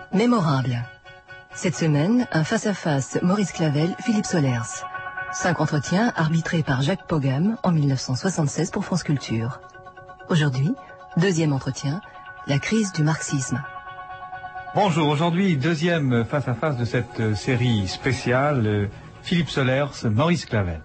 Mémorable. Cette semaine, un face-à-face Maurice Clavel, Philippe Solers. 5 entretiens arbitrés par Jacques Pogam en 1976 pour France Culture. Aujourd'hui, deuxième entretien, la crise du marxisme. Bonjour, aujourd'hui, deuxième face-à-face de cette série spéciale, Philippe Solers, Maurice Clavel.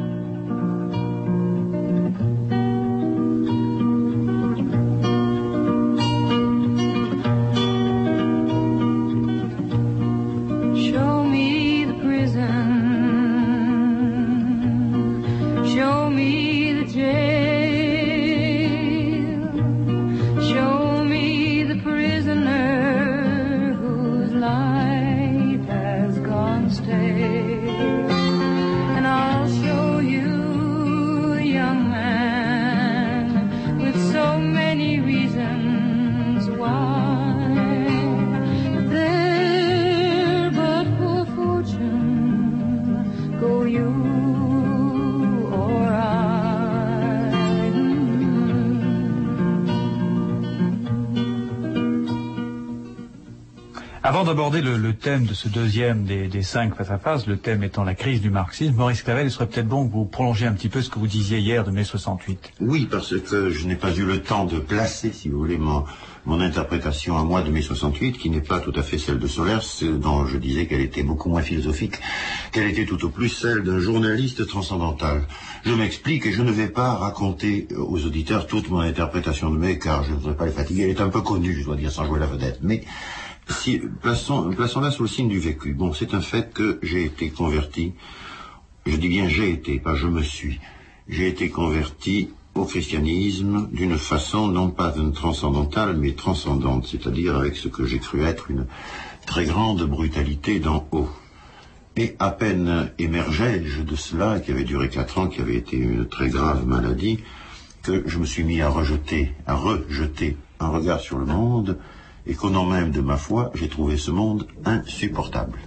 Avant d'aborder le thème de ce deuxième des 5 face-à-face, le thème étant la crise du marxisme, Maurice Clavel, il serait peut-être bon que vous prolongiez un petit peu ce que vous disiez hier de mai 68. Oui, parce que je n'ai pas eu le temps de placer, si vous voulez, mon interprétation à moi de mai 68, qui n'est pas tout à fait celle de Solers, dont je disais qu'elle était beaucoup moins philosophique, qu'elle était tout au plus celle d'un journaliste transcendantal. Je m'explique et je ne vais pas raconter aux auditeurs toute mon interprétation de mai, car je ne voudrais pas les fatiguer. Elle est un peu connue, je dois dire, sans jouer la vedette. Mais plaçons-la sous le signe du vécu. Bon, c'est un fait que j'ai été converti, je dis bien j'ai été, pas je me suis. J'ai été converti au christianisme d'une façon non pas transcendantale, mais transcendante, c'est-à-dire avec ce que j'ai cru être une très grande brutalité d'en haut. Et à peine émergeai-je de cela, qui avait duré 4 ans, qui avait été une très grave maladie, que je me suis mis à rejeter un regard sur le monde, et qu'au nom même de ma foi, j'ai trouvé ce monde insupportable.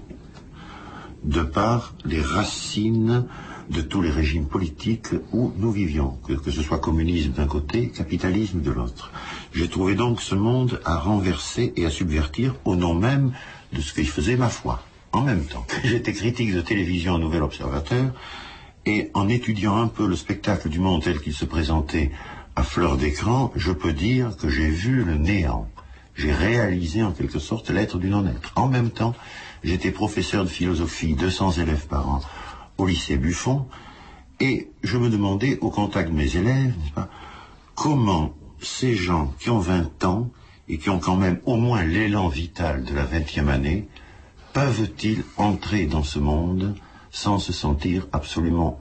De par les racines de tous les régimes politiques où nous vivions, que ce soit communisme d'un côté, capitalisme de l'autre. J'ai trouvé donc ce monde à renverser et à subvertir au nom même de ce qu'il faisait ma foi. En même temps, j'étais critique de télévision au Nouvel Observateur, et en étudiant un peu le spectacle du monde tel qu'il se présentait à fleur d'écran, je peux dire que j'ai vu le néant. J'ai réalisé en quelque sorte l'être du non-être. En même temps, j'étais professeur de philosophie, 200 élèves par an, au lycée Buffon, et je me demandais, au contact de mes élèves, n'est-ce pas, comment ces gens qui ont 20 ans, et qui ont quand même au moins l'élan vital de la 20e année, peuvent-ils entrer dans ce monde sans se sentir absolument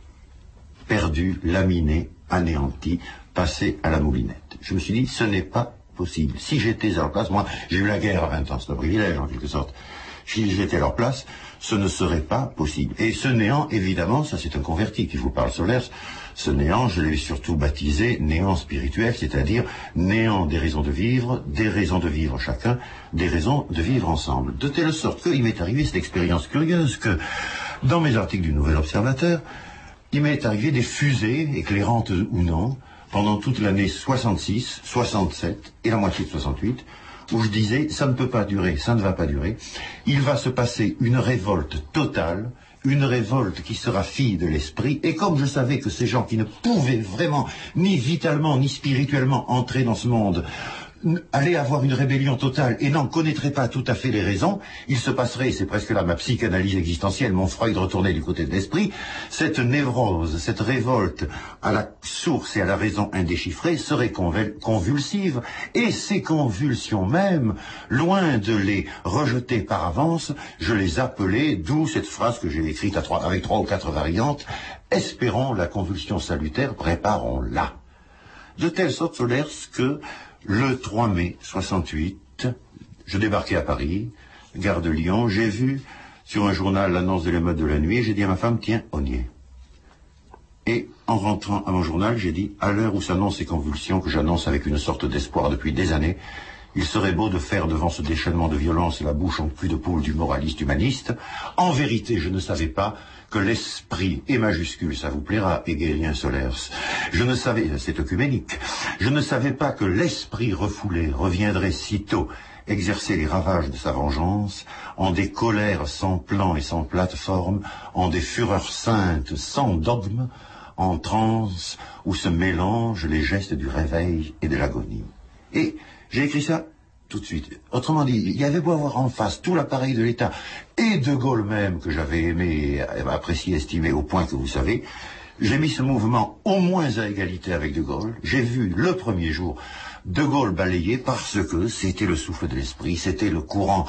perdus, laminés, anéantis, passés à la moulinette. Je me suis dit, ce n'est pas possible. Si j'étais à leur place, moi, j'ai eu la guerre à 20 ans, c'est un privilège en quelque sorte. Si j'étais à leur place, ce ne serait pas possible. Et ce néant, évidemment, ça c'est un converti qui vous parle, Solers, ce néant, je l'ai surtout baptisé néant spirituel, c'est-à-dire néant des raisons de vivre chacun, des raisons de vivre ensemble. De telle sorte qu'il m'est arrivé cette expérience curieuse que, dans mes articles du Nouvel Observateur, il m'est arrivé des fusées, éclairantes ou non, pendant toute l'année 66, 67 et la moitié de 68, où je disais, ça ne peut pas durer, ça ne va pas durer, il va se passer une révolte totale, une révolte qui sera fille de l'esprit, et comme je savais que ces gens qui ne pouvaient vraiment, ni vitalement, ni spirituellement, entrer dans ce monde, allaient avoir une rébellion totale et n'en connaîtraient pas tout à fait les raisons, il se passerait, c'est presque là ma psychanalyse existentielle, mon Freud retournait du côté de l'esprit, cette névrose, cette révolte à la source et à la raison indéchiffrée serait convulsive, et ces convulsions même, loin de les rejeter par avance, je les appelais, d'où cette phrase que j'ai écrite avec 3 ou 4 variantes, espérons la convulsion salutaire, préparons-la. De telle sorte, Solers, que le 3 mai 68, je débarquais à Paris, gare de Lyon, j'ai vu sur un journal l'annonce de l'émeute de la nuit, et j'ai dit à ma femme, tiens, on y est. Et en rentrant à mon journal, j'ai dit, à l'heure où s'annoncent ces convulsions, que j'annonce avec une sorte d'espoir depuis des années, Il serait beau de faire devant ce déchaînement de violence la bouche en cul de poule du moraliste humaniste. En vérité, je ne savais pas que l'esprit, et majuscule, ça vous plaira, Hegélien Solers, je ne savais, c'est œcuménique, je ne savais pas que l'esprit refoulé reviendrait sitôt exercer les ravages de sa vengeance, en des colères sans plan et sans plateforme, en des fureurs saintes sans dogme, en transe où se mélangent les gestes du réveil et de l'agonie. Et j'ai écrit ça tout de suite. Autrement dit, il y avait beau avoir en face tout l'appareil de l'État, et De Gaulle même, que j'avais aimé, apprécié, estimé au point que vous savez, j'ai mis ce mouvement au moins à égalité avec De Gaulle. J'ai vu le premier jour De Gaulle balayé parce que c'était le souffle de l'esprit, c'était le courant,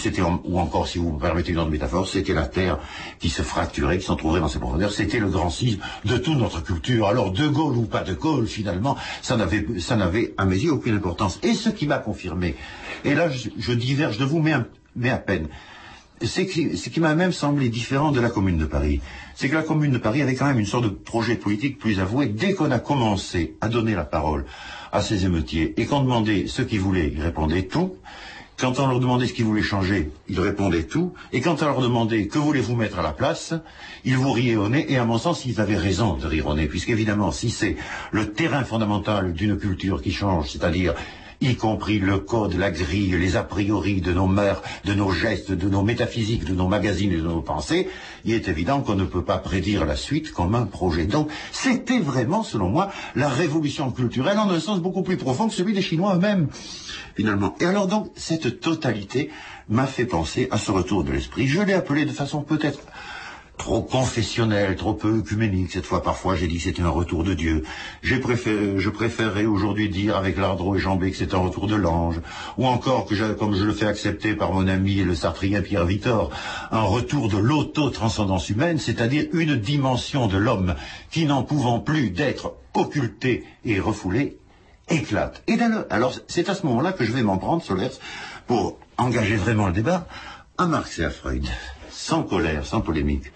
ou encore, si vous me permettez une autre métaphore, c'était la terre qui se fracturait, qui s'en trouverait dans ses profondeurs, c'était le grand sisme de toute notre culture. Alors, De Gaulle ou pas De Gaulle, finalement, ça n'avait, à mes yeux, aucune importance. Et ce qui m'a confirmé, et là, je diverge de vous, mais à peine, ce qui m'a même semblé différent de la Commune de Paris, c'est que la Commune de Paris avait quand même une sorte de projet politique plus avoué. Dès qu'on a commencé à donner la parole à ces émeutiers, et qu'on demandait ce qu'ils voulaient, ils répondaient tout. Quand on leur demandait ce qu'ils voulaient changer, ils répondaient tout. Et quand on leur demandait que voulez-vous mettre à la place, ils vous riaient au nez. Et à mon sens, ils avaient raison de rire au nez, puisqu'évidemment, si c'est le terrain fondamental d'une culture qui change, c'est-à-dire y compris le code, la grille, les a priori de nos mœurs, de nos gestes, de nos métaphysiques, de nos magazines et de nos pensées, il est évident qu'on ne peut pas prédire la suite comme un projet. Donc, c'était vraiment, selon moi, la révolution culturelle en un sens beaucoup plus profond que celui des Chinois eux-mêmes, finalement. Et alors donc, cette totalité m'a fait penser à ce retour de l'esprit. Je l'ai appelé de façon peut-être trop confessionnel, trop peu œcuménique. Cette fois, parfois, j'ai dit que c'était un retour de Dieu. Je préférerais aujourd'hui dire avec Lardreau et Jambé que c'est un retour de l'ange. Ou encore, comme je le fais accepter par mon ami le sartrien Pierre Victor, un retour de l'auto-transcendance humaine, c'est-à-dire une dimension de l'homme qui, n'en pouvant plus d'être occulté et refoulé, éclate. Et alors, c'est à ce moment-là que je vais m'en prendre, Solers, pour engager vraiment le débat, à Marx et à Freud. Sans colère, sans polémique.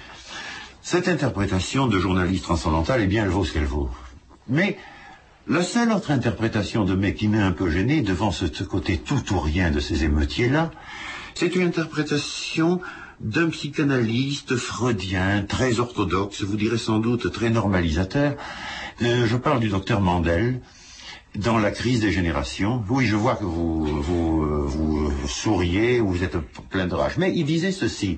Cette interprétation de journaliste transcendantal, eh bien, elle vaut ce qu'elle vaut. Mais la seule autre interprétation de mai qui m'est un peu gêné devant ce côté tout ou rien de ces émeutiers-là, c'est une interprétation d'un psychanalyste freudien, très orthodoxe, vous direz sans doute très normalisateur. Je parle du docteur Mandel, dans la crise des générations. Oui, je vois que vous souriez, vous êtes plein de rage. Mais il disait ceci,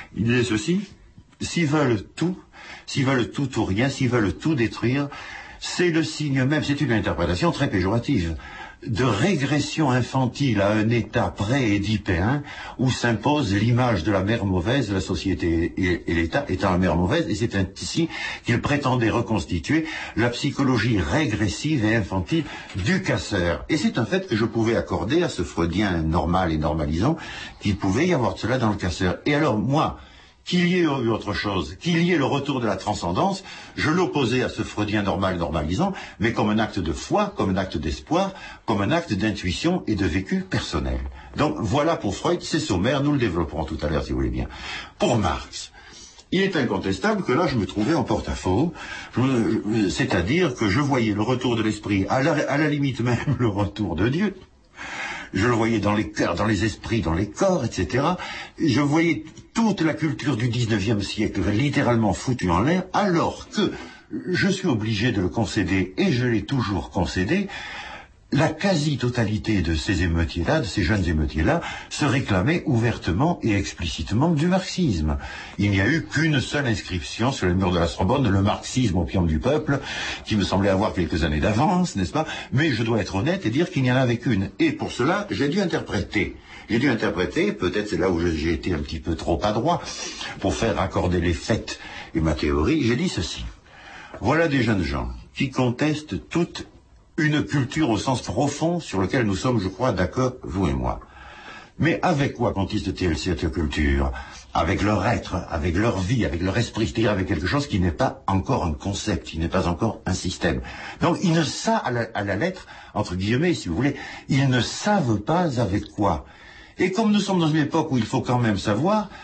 s'ils veulent tout ou rien, s'ils veulent tout détruire, c'est le signe même, c'est une interprétation très péjorative, de régression infantile à un état pré-édipéen où s'impose l'image de la mère mauvaise, la société et l'État étant la mère mauvaise, et c'est ainsi qu'il prétendait reconstituer la psychologie régressive et infantile du casseur. Et c'est un fait que je pouvais accorder à ce freudien normal et normalisant qu'il pouvait y avoir de cela dans le casseur. Et alors moi, qu'il y ait eu autre chose, qu'il y ait le retour de la transcendance, je l'opposais à ce freudien normal normalisant, mais comme un acte de foi, comme un acte d'espoir, comme un acte d'intuition et de vécu personnel. Donc voilà pour Freud, c'est sommaire, nous le développerons tout à l'heure si vous voulez bien. Pour Marx, il est incontestable que là je me trouvais en porte-à-faux, c'est-à-dire que je voyais le retour de l'esprit, à la limite même le retour de Dieu. Je le voyais dans les cœurs, dans les esprits, dans les corps, etc. Je voyais toute la culture du 19e siècle littéralement foutue en l'air, alors que je suis obligé de le concéder, et je l'ai toujours concédé, la quasi-totalité de ces émeutiers-là, de ces jeunes émeutiers-là, se réclamaient ouvertement et explicitement du marxisme. Il n'y a eu qu'une seule inscription sur les murs de la Sorbonne, le marxisme opium du peuple, qui me semblait avoir quelques années d'avance, n'est-ce pas? Mais je dois être honnête et dire qu'il n'y en avait qu'une. Et pour cela, j'ai dû interpréter, peut-être c'est là où j'ai été un petit peu trop adroit, pour faire accorder les faits et ma théorie, j'ai dit ceci. Voilà des jeunes gens qui contestent toute une culture au sens profond sur lequel nous sommes, je crois, d'accord, vous et moi. Mais avec quoi consiste-t-il cette culture? Avec leur être, avec leur vie, avec leur esprit, c'est-à-dire avec quelque chose qui n'est pas encore un concept, qui n'est pas encore un système. Donc ils ne savent, à la lettre, entre guillemets, si vous voulez, ils ne savent pas avec quoi. Et comme nous sommes dans une époque où il faut quand même savoir,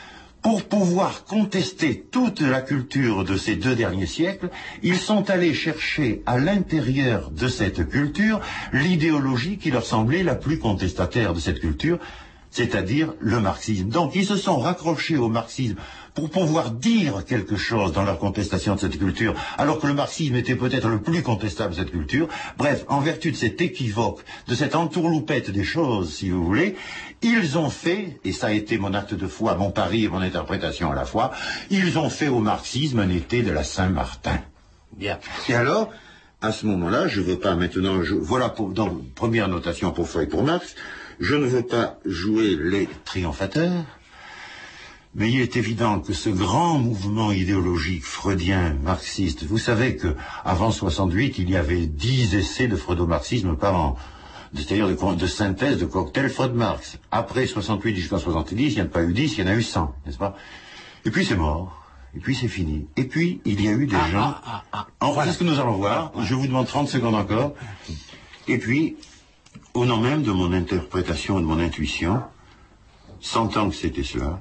Pour pouvoir contester toute la culture de ces 2 derniers siècles, ils sont allés chercher à l'intérieur de cette culture l'idéologie qui leur semblait la plus contestataire de cette culture, c'est-à-dire le marxisme. Donc ils se sont raccrochés au marxisme pour pouvoir dire quelque chose dans leur contestation de cette culture, alors que le marxisme était peut-être le plus contestable de cette culture. Bref, en vertu de cet équivoque, de cette entourloupette des choses, si vous voulez, ils ont fait, et ça a été mon acte de foi, mon pari et mon interprétation à la fois, ils ont fait au marxisme un été de la Saint-Martin. Bien. Et alors, à ce moment-là, je ne veux pas maintenant, voilà, dans première notation pour Freud, pour Marx, je ne veux pas jouer les triomphateurs, mais il est évident que ce grand mouvement idéologique freudien, marxiste, vous savez que avant 68, il y avait 10 essais de freudo-marxisme par an, c'est-à-dire de synthèse de cocktail Freud-Marx. Après 68 jusqu'en 70, il n'y en a pas eu 10, il y en a eu 100, n'est-ce pas? Et puis c'est mort. Et puis c'est fini. Et puis il y a eu des gens... Voilà. C'est ce que nous allons voir. Je vous demande 30 secondes encore. Et puis, au nom même de mon interprétation et de mon intuition, sentant que c'était cela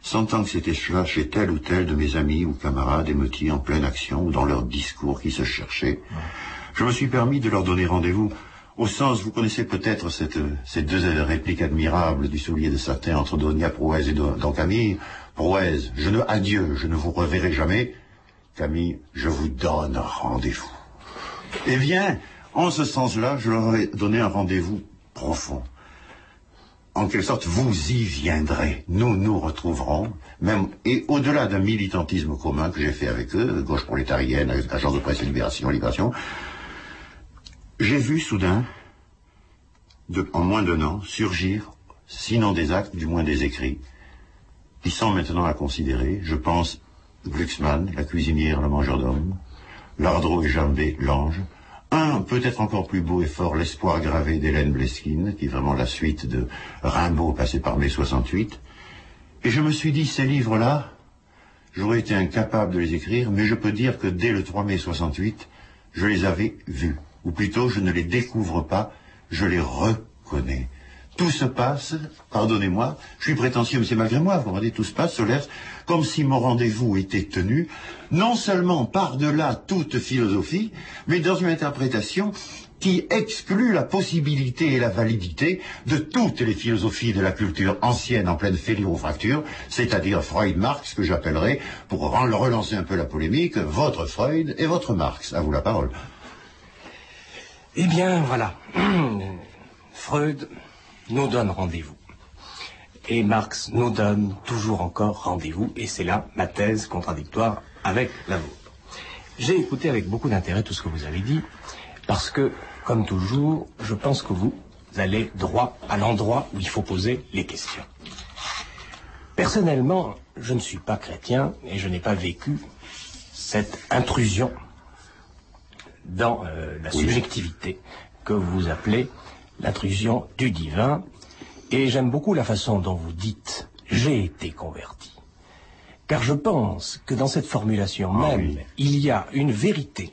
chez tel ou tel de mes amis ou camarades émeutis en pleine action ou dans leur discours qui se cherchaient, je me suis permis de leur donner rendez-vous. Au sens, vous connaissez peut-être ces 2 répliques admirables du soulier de satin entre Donia Prouès et Don Camille. Prouès, adieu, je ne vous reverrai jamais. Camille, je vous donne rendez-vous. Eh bien, en ce sens-là, je leur ai donné un rendez-vous profond. En quelque sorte, vous y viendrez. Nous nous retrouverons, même, et au-delà d'un militantisme commun que j'ai fait avec eux, Gauche prolétarienne, Agence de presse et Libération, j'ai vu soudain, en moins d'1 an, surgir, sinon des actes, du moins des écrits, qui sont maintenant à considérer. Je pense Glucksmann, la cuisinière, le mangeur d'hommes, Lardreau et Jambé, l'ange, un peut-être encore plus beau et fort, l'espoir gravé d'Hélène Bleskine, qui est vraiment la suite de Rimbaud passé par mai 68. Et je me suis dit, ces livres-là, j'aurais été incapable de les écrire, mais je peux dire que dès le 3 mai 68, je les avais vus. Ou plutôt, je ne les découvre pas, je les reconnais. Tout se passe, pardonnez-moi, je suis prétentieux, mais c'est malgré moi, vous regardez, tout se passe, Solers, comme si mon rendez-vous était tenu, non seulement par-delà toute philosophie, mais dans une interprétation qui exclut la possibilité et la validité de toutes les philosophies de la culture ancienne en pleine fêlure-fracture, c'est-à-dire Freud-Marx, que j'appellerai, pour relancer un peu la polémique, votre Freud et votre Marx. À vous la parole. Eh bien, voilà. Freud nous donne rendez-vous. Et Marx nous donne toujours encore rendez-vous, et c'est là ma thèse contradictoire avec la vôtre. J'ai écouté avec beaucoup d'intérêt tout ce que vous avez dit, parce que, comme toujours, je pense que vous allez droit à l'endroit où il faut poser les questions. Personnellement, je ne suis pas chrétien, et je n'ai pas vécu cette intrusion dans la subjectivité que vous appelez l'intrusion du divin, et j'aime beaucoup la façon dont vous dites « j'ai été converti ». Car je pense que dans cette formulation même, il y a une vérité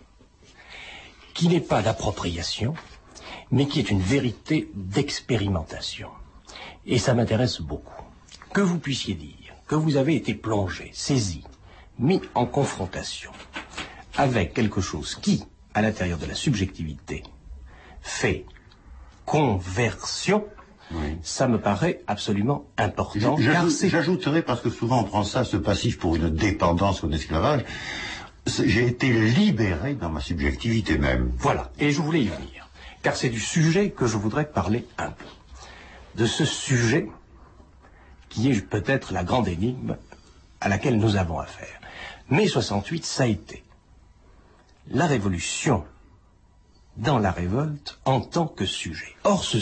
qui n'est pas d'appropriation, mais qui est une vérité d'expérimentation. Et ça m'intéresse beaucoup. Que vous puissiez dire que vous avez été plongé, saisi, mis en confrontation avec quelque chose qui, à l'intérieur de la subjectivité, fait conversion, ça me paraît absolument important. J'ajouterai, parce que souvent on prend ça, ce passif, pour une dépendance ou un esclavage, j'ai été libéré dans ma subjectivité même. Voilà, et je voulais y venir, car c'est du sujet que je voudrais parler un peu. De ce sujet qui est peut-être la grande énigme à laquelle nous avons affaire. Mai 68, ça a été la révolution dans la révolte en tant que sujet. Or ce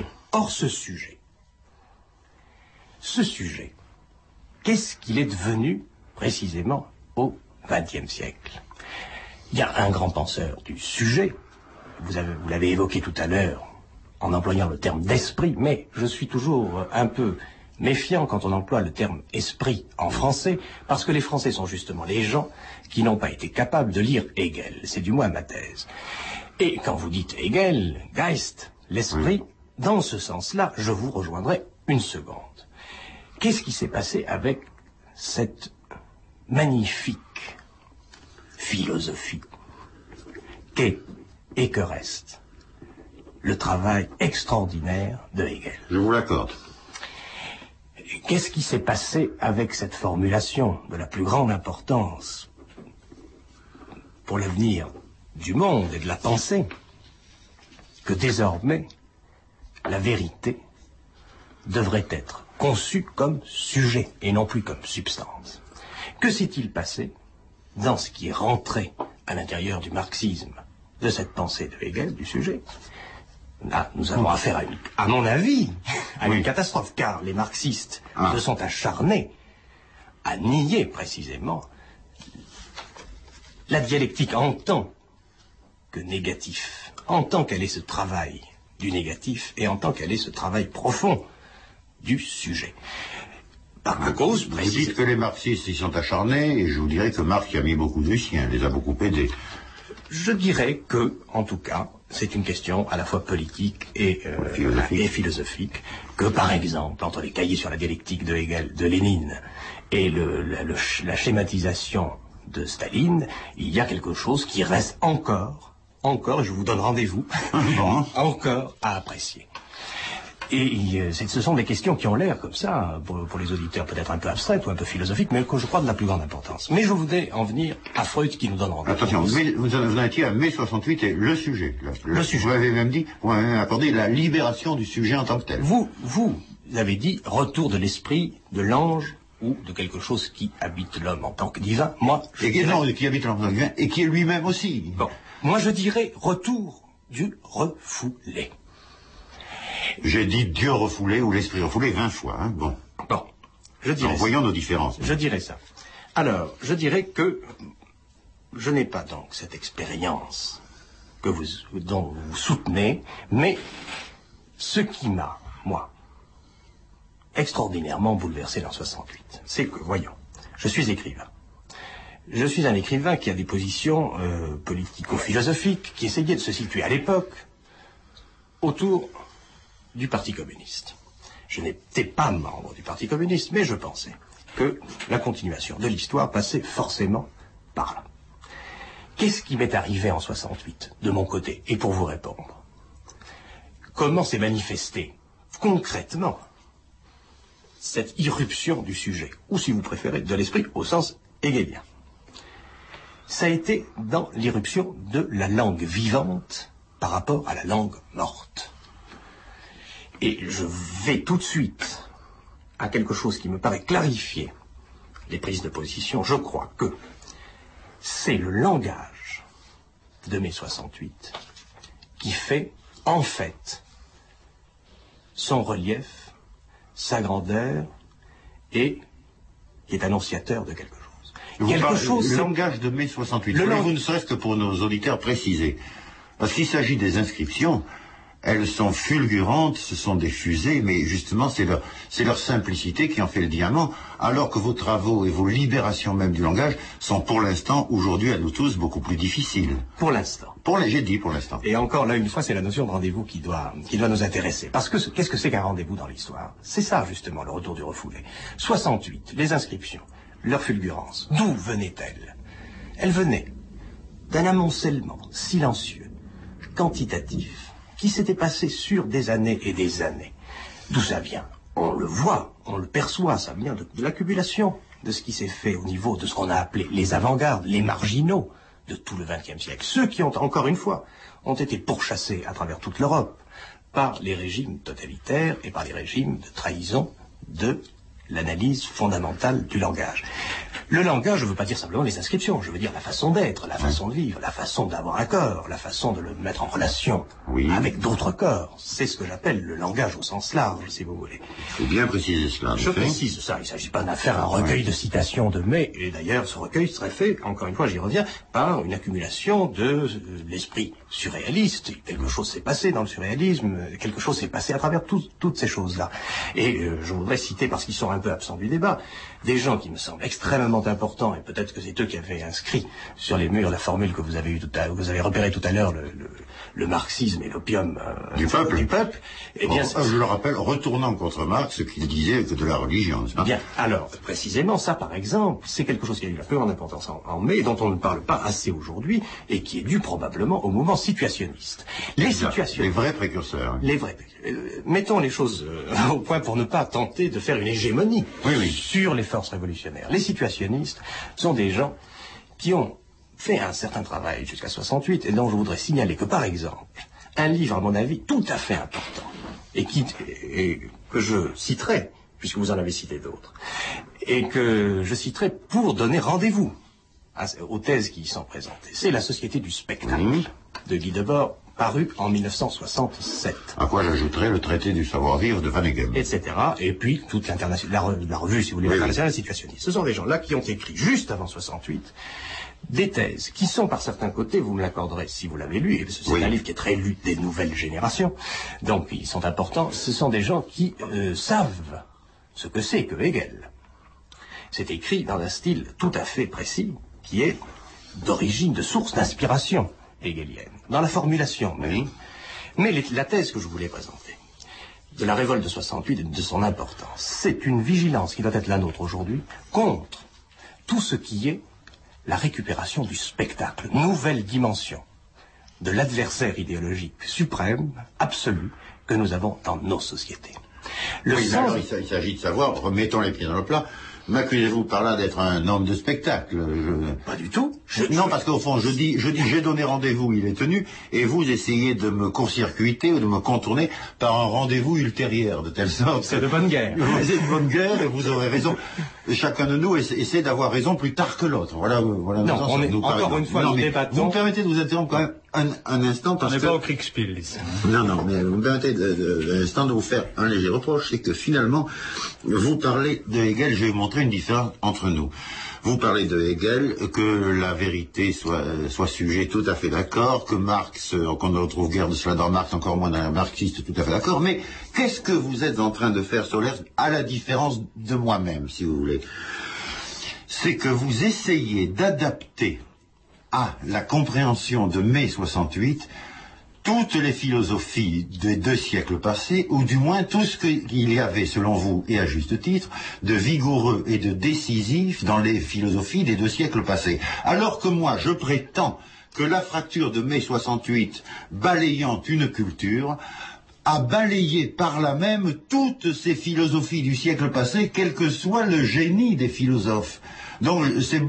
sujet, qu'est-ce qu'il est devenu précisément au XXe siècle? Il y a un grand penseur du sujet, vous l'avez évoqué tout à l'heure en employant le terme d'esprit, mais je suis toujours un peu méfiant quand on emploie le terme esprit en français, parce que les Français sont justement les gens qui n'ont pas été capables de lire Hegel, c'est du moins ma thèse. Et quand vous dites Hegel, Geist, l'esprit, dans ce sens-là, je vous rejoindrai une seconde. Qu'est-ce qui s'est passé avec cette magnifique philosophie qu'est et que reste le travail extraordinaire de Hegel. Je vous l'accorde. Qu'est-ce qui s'est passé avec cette formulation de la plus grande importance pour l'avenir du monde et de la pensée, que désormais la vérité devrait être conçue comme sujet et non plus comme substance? Que s'est-il passé dans ce qui est rentré à l'intérieur du marxisme de cette pensée de Hegel, du sujet? Là, nous avons affaire à mon avis, à une catastrophe, car les marxistes se sont acharnés à nier précisément la dialectique en tant que négatif, en tant qu'elle est ce travail du négatif et en tant qu'elle est ce travail profond du sujet. Par cause précise. Vous dites que les marxistes y sont acharnés, et je vous dirais que Marx y a mis beaucoup de sien, les a beaucoup aidés. Je dirais que, en tout cas, c'est une question à la fois politique et philosophique, que par exemple, entre les cahiers sur la dialectique de Hegel, de Lénine, et la schématisation de Staline, il y a quelque chose qui reste encore, je vous donne rendez-vous, encore à apprécier. Et ce sont des questions qui ont l'air comme ça, pour les auditeurs peut-être un peu abstraites ou un peu philosophiques, mais que je crois de la plus grande importance. Mais je voudrais en venir à Freud qui nous donne rendez-vous. Attention, vous en étiez à mai 68 et le sujet. Le sujet. Vous avez même dit, vous m'avez même accordé la libération du sujet en tant que tel. Vous avez dit retour de l'esprit, de l'ange ou de quelque chose qui habite l'homme en tant que divin. Moi, qui habite l'homme en tant que divin et qui est lui-même aussi. Bon, moi je dirais retour du refoulé. J'ai dit Dieu refoulé ou l'esprit refoulé 20 fois. Hein. Bon, je dirais. Voyons nos différences. Je dirais ça. Alors, je dirais que je n'ai pas donc cette expérience dont vous soutenez, mais ce qui m'a, moi, extraordinairement bouleversé en 68, c'est que, voyons, je suis écrivain. Je suis un écrivain qui a des positions politico-philosophiques, qui essayait de se situer à l'époque autour du Parti communiste. Je n'étais pas membre du Parti communiste, mais je pensais que la continuation de l'histoire passait forcément par là. Qu'est-ce qui m'est arrivé en 68, de mon côté, et pour vous répondre? Comment s'est manifestée, concrètement, cette irruption du sujet, ou si vous préférez, de l'esprit au sens hegelien? Ça a été dans l'irruption de la langue vivante par rapport à la langue morte. Et je vais tout de suite à quelque chose qui me paraît clarifier les prises de position. Je crois que c'est le langage de mai 68 qui fait, en fait, son relief, sa grandeur, et qui est annonciateur de quelque chose. Le langage de mai 68, vous ne serait-ce que pour nos auditeurs préciser. Parce qu'il s'agit des inscriptions, elles sont fulgurantes, ce sont des fusées, mais justement c'est leur simplicité qui en fait le diamant, alors que vos travaux et vos libérations même du langage sont pour l'instant, aujourd'hui à nous tous, beaucoup plus difficiles. Pour l'instant. J'ai dit pour l'instant. Et encore là, une fois, c'est la notion de rendez-vous qui doit nous intéresser. Parce que qu'est-ce que c'est qu'un rendez-vous dans l'histoire? C'est ça justement, le retour du refoulé. 68, les inscriptions, leur fulgurance, d'où venaient-elles? Elles venaient d'un amoncellement silencieux, quantitatif, qui s'était passé sur des années et des années. D'où ça vient? On le voit, on le perçoit, ça vient de l'accumulation de ce qui s'est fait au niveau de ce qu'on a appelé les avant-gardes, les marginaux de tout le XXe siècle. Ceux qui ont, encore une fois, ont été pourchassés à travers toute l'Europe par les régimes totalitaires et par les régimes de trahison de l'analyse fondamentale du langage. Le langage, je ne veux pas dire simplement les inscriptions, je veux dire la façon d'être, la façon de vivre, la façon d'avoir un corps, la façon de le mettre en relation avec d'autres corps. C'est ce que j'appelle le langage au sens large, si vous voulez. Il faut bien préciser cela. Je précise ça, il ne s'agit pas d'en faire un recueil de citations de May, et d'ailleurs ce recueil serait fait, encore une fois j'y reviens, par une accumulation de l'esprit surréaliste. Quelque chose s'est passé dans le surréalisme, quelque chose s'est passé à travers toutes ces choses-là. Et je voudrais citer, parce qu'ils sont un peu absents du débat, des gens qui me semblent extrêmement extrêmement important, et peut-être que c'est eux qui avaient inscrit sur les murs la formule que vous avez repérée tout à l'heure, le marxisme et l'opium du peuple. Eh bien, je le rappelle, retournant contre Marx, ce qu'il disait que de la religion, n'est-ce pas? Bien, alors, précisément, ça, par exemple, c'est quelque chose qui a eu la plus grande importance en mai, dont on ne parle pas assez aujourd'hui, et qui est dû probablement au mouvement situationniste. Les situationnistes. Les vrais précurseurs. Les vrais. Mettons les choses au point pour ne pas tenter de faire une hégémonie sur les forces révolutionnaires. Les situationnistes sont des gens qui ont fait un certain travail jusqu'à 68, et dont je voudrais signaler que, par exemple, un livre, à mon avis, tout à fait important, et que je citerai, puisque vous en avez cité d'autres, et que je citerai pour donner rendez-vous aux thèses qui y sont présentées. C'est La Société du spectacle, de Guy Debord, paru en 1967. À quoi j'ajouterai le traité du savoir-vivre de Van Hegem. Etc. Et puis toute la revue, si vous voulez, internationale situationniste. Ce sont des gens-là qui ont écrit, juste avant 68, des thèses qui sont par certains côtés, vous me l'accorderez si vous l'avez lu, et c'est un livre qui est très lu des nouvelles générations, donc ils sont importants. Ce sont des gens qui savent ce que c'est que Hegel. C'est écrit dans un style tout à fait précis, qui est d'origine, de source d'inspiration hegelienne, dans la formulation même. Mais la thèse que je voulais présenter, de la révolte de 68 et de son importance, c'est une vigilance qui doit être la nôtre aujourd'hui contre tout ce qui est la récupération du spectacle, nouvelle dimension de l'adversaire idéologique suprême, absolu, que nous avons dans nos sociétés. Alors, il s'agit de savoir, remettons les pieds dans le plat, m'accusez-vous par là d'être un homme de spectacle? Pas du tout. Non, parce qu'au fond, je dis, j'ai donné rendez-vous, il est tenu, et vous essayez de me court-circuiter ou de me contourner par un rendez-vous ultérieur, de telle sorte. C'est de bonne guerre. C'est de bonne guerre, et vous aurez raison. Chacun de nous essaie d'avoir raison plus tard que l'autre. Voilà. Non, encore une fois, nous débattons. Vous me permettez de vous interrompre quand même un instant, parce que... On n'est pas au Kriegspiel, ici. Non, mais vous me permettez un instant de vous faire un léger reproche, c'est que finalement, vous parlez de Hegel, je vais vous montrer une différence entre nous. Vous parlez de Hegel, que la vérité soit sujet, tout à fait d'accord, que Marx, qu'on ne retrouve guère de cela dans Marx, encore moins dans un marxiste, tout à fait d'accord, mais qu'est-ce que vous êtes en train de faire, Solers, à la différence de moi-même, si vous voulez? C'est que vous essayez d'adapter à la compréhension de mai 68 toutes les philosophies des 2 siècles passés, ou du moins tout ce qu'il y avait, selon vous, et à juste titre, de vigoureux et de décisif dans les philosophies des 2 siècles passés. Alors que moi, je prétends que la fracture de mai 68, balayant une culture, a balayé par là même toutes ces philosophies du siècle passé, quel que soit le génie des philosophes. Donc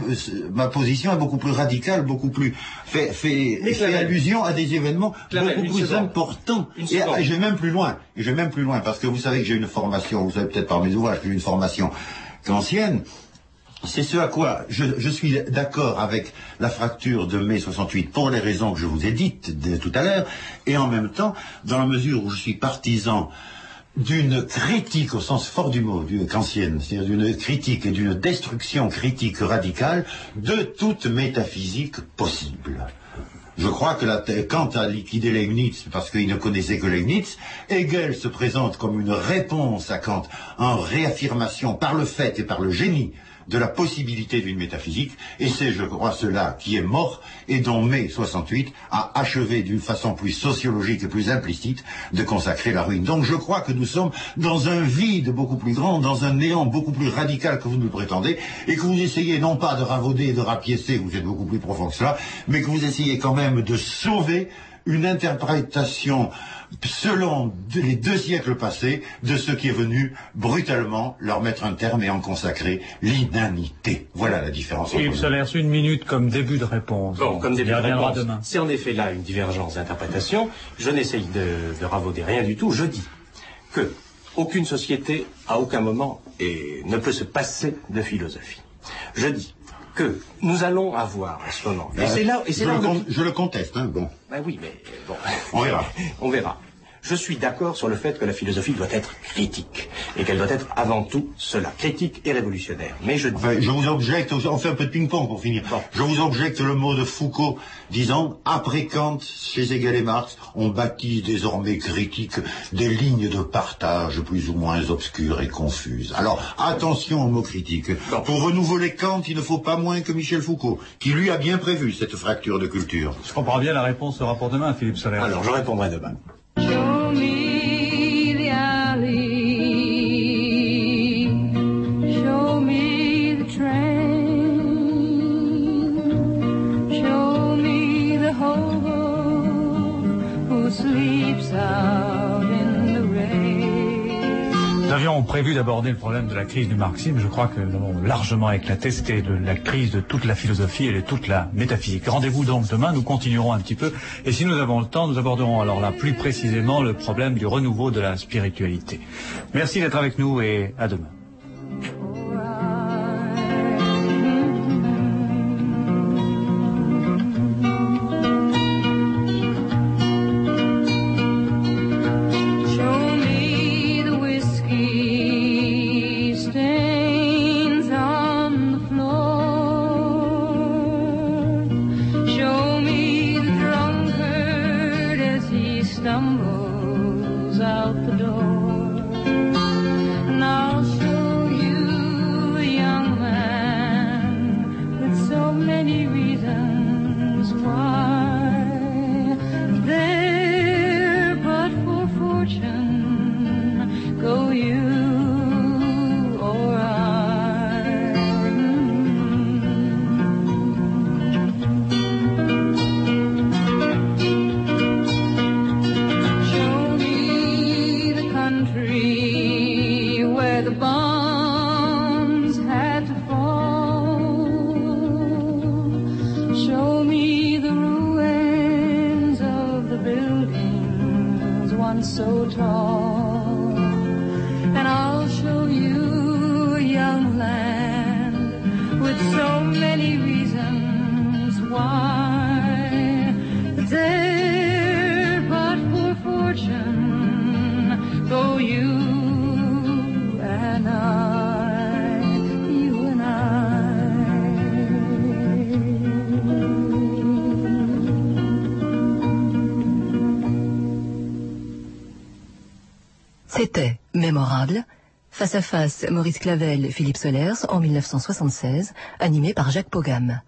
ma position est beaucoup plus radicale, beaucoup plus fait allusion à des événements beaucoup plus importants. Et je vais même plus loin, parce que vous savez que j'ai une formation, vous savez peut-être par mes ouvrages, j'ai une formation kantienne. C'est ce à quoi je suis d'accord avec la fracture de mai 68 pour les raisons que je vous ai dites tout à l'heure, et en même temps, dans la mesure où je suis partisan d'une critique au sens fort du mot, kantienne, c'est-à-dire d'une critique et d'une destruction critique radicale de toute métaphysique possible. Je crois que Kant a liquidé Leibniz parce qu'il ne connaissait que Leibniz. Hegel se présente comme une réponse à Kant en réaffirmation par le fait et par le génie de la possibilité d'une métaphysique, et c'est, je crois, cela qui est mort, et dont mai 68 a achevé d'une façon plus sociologique et plus implicite de consacrer la ruine. Donc je crois que nous sommes dans un vide beaucoup plus grand, dans un néant beaucoup plus radical que vous nous le prétendez, et que vous essayez non pas de ravauder et de rapiécer, vous êtes beaucoup plus profond que cela, mais que vous essayez quand même de sauver une interprétation selon les 2 siècles passés de ce qui est venu brutalement leur mettre un terme et en consacrer l'inanité. Voilà la différence. Philippe Solers, 1 minute comme début de réponse. Bon, comme début de réponse, demain. C'est en effet là une divergence d'interprétation. Je n'essaye de ravauder rien du tout. Je dis que aucune société, à aucun moment, ne peut se passer de philosophie. Je dis que nous allons avoir en ce moment. Je le conteste, hein, bon. Ben oui, mais bon. On verra. On verra. Je suis d'accord sur le fait que la philosophie doit être critique. et qu'elle doit être avant tout cela, critique et révolutionnaire. Mais je dis... Enfin, je vous objecte, on fait un peu de ping-pong pour finir. Bon. Je vous objecte le mot de Foucault disant, après Kant, chez Hegel et Marx, on bâtit désormais critique des lignes de partage plus ou moins obscures et confuses. Alors, attention aux mots critiques. Bon. Pour renouveler Kant, il ne faut pas moins que Michel Foucault, qui lui a bien prévu cette fracture de culture. Je comprends bien, la réponse sera pour demain, Philippe Soler. Alors, je répondrai demain. Show me the alley, show me the train, show me the hobo who sleeps out in the rain. Nous avions prévu d'aborder le problème de la crise du marxisme. Je crois que nous avons largement éclaté. C'était la crise de toute la philosophie et de toute la métaphysique. Rendez-vous donc demain, nous continuerons un petit peu. Et si nous avons le temps, nous aborderons alors là plus précisément le problème du renouveau de la spiritualité. Merci d'être avec nous et à demain. Stumbles out the door, and I'll show you a young man with so many reasons why there, but for fortune, go you or I. Where the bombs had to fall, show me the ruins of the buildings once so tall, and I'll show you a young land with so many reasons why there, but for fortune, go you and I, you and C'était Mémorable, face à face Maurice Clavel, Philippe Solers en 1976, animé par Jacques Pogam.